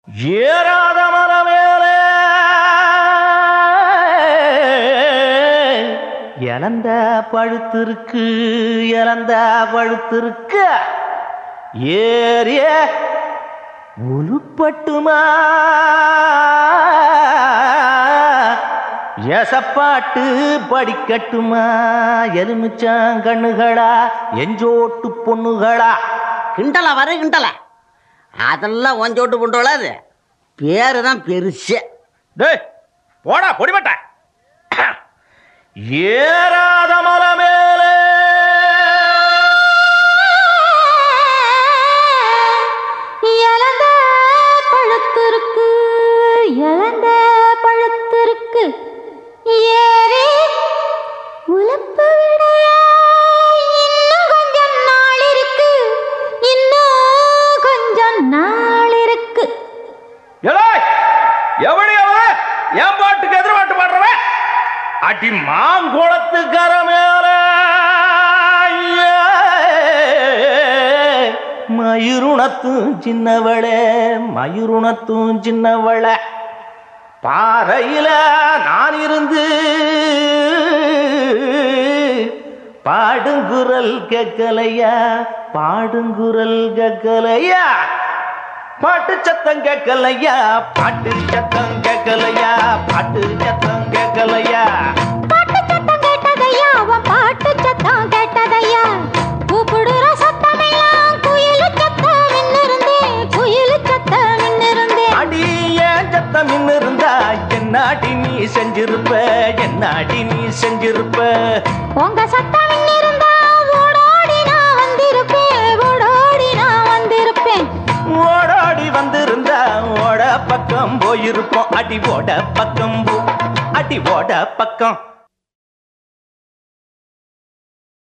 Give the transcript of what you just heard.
ஏறாத மரமேலே இழந்த பழுத்திருக்கு, இழந்த பழுத்திருக்கு. ஏறிய உருப்பட்டுமா எசப்பாட்டு படிக்கட்டுமா? எலுமிச்சாங்கண்ணுகளா எஞ்சோட்டு பொண்ணுகளா? கிண்டலா வர கிண்டலா அதெல்லாம் ஒஞ்சோட்டு பொண்ணுகளாது பேரு தான் பெருசு. போடா பொடிபட்ட. ஏறாத மரமேலே இழந்த பழுத்திருக்கு, இழந்த பழுத்திருக்கு. ஏறி உலப்பு விட இன்னும் கொஞ்சம் நாள் இருக்கு, இன்னும் கொஞ்சம் நாள் இருக்கு. எவனி அவன் என் பாட்டுக்கு எதிர்பாட்டு பாடுறவன்? அடி மாங்குளத்து கரமேல மயிருணத்தும் சின்னவளே, மயிருணத்தும் சின்னவளே. பாறையில நான் இருந்து பாடுங்குரல் கேட்கலையா, பாடுங்குரல் கேட்கலையா? பாட்டு சத்தம் கேட்கலையா, பாட்டு சத்தம் கேட்கலையா, பாட்டு சத்தம் கேட்கலையா? பாட்டு சத்தம் கேட்டதையா, அவன் பாட்டு சத்தம் கேட்டதையா. கூப்பிடுற சத்தமெல்லாம் குயிலு சத்தம் மின்னிருந்தே, குயிலு சத்தம் மின்னிருந்தே. அடி ஏன் சத்தம் மின்னிருந்தா என்னாடி நீ செஞ்சிருப்ப, என்னாடி நீ செஞ்சிருப்ப? உங்க சத்தம் மின்னிருந்தா ஓடோடி நான் வந்திருப்பேன், ஓடோடி நான் வந்திருப்பேன். ஓடோடி வந்திருந்தா ஓட பக்கம் போயிருப்போம். அடி ஓட பக்கம் போ, அடி ஓட பக்கம்.